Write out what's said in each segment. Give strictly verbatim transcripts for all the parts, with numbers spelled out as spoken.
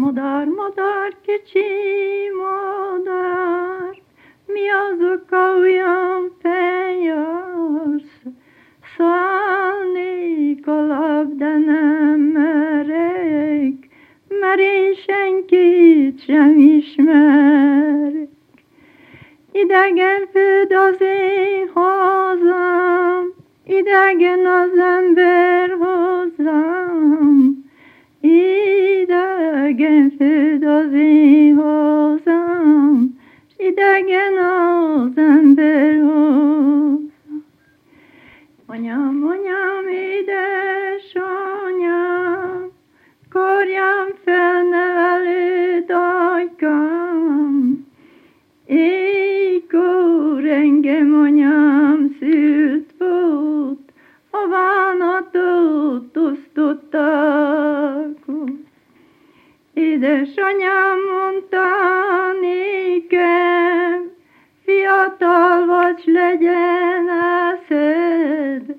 Madár, madár, kicsi madár, mi az oka olyan feljársz? Szállnék a lap, de nem merek, mert én senkit sem ismerek. Idegen föld az én hazám, idegen az ember hozzám. Idegen föld az én hazám, s idegen az ember hozzám. Anyám, anyám, édesanyám, karjám fel nevelőd ajkám. Éjkor engem anyám szült volt, a bánatot osztották. Édesanyám mondta nékem, fiatal vagy, s legyen eszed.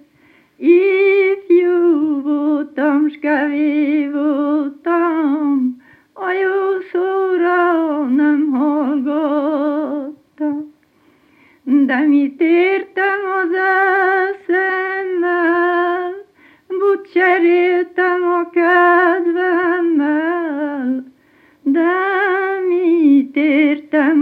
Ifjú voltam, s kevés voltam, a jó szóra nem hallgattam. De mit értem az eszemmel, bút cseréltem a kedvemmel. De mit értem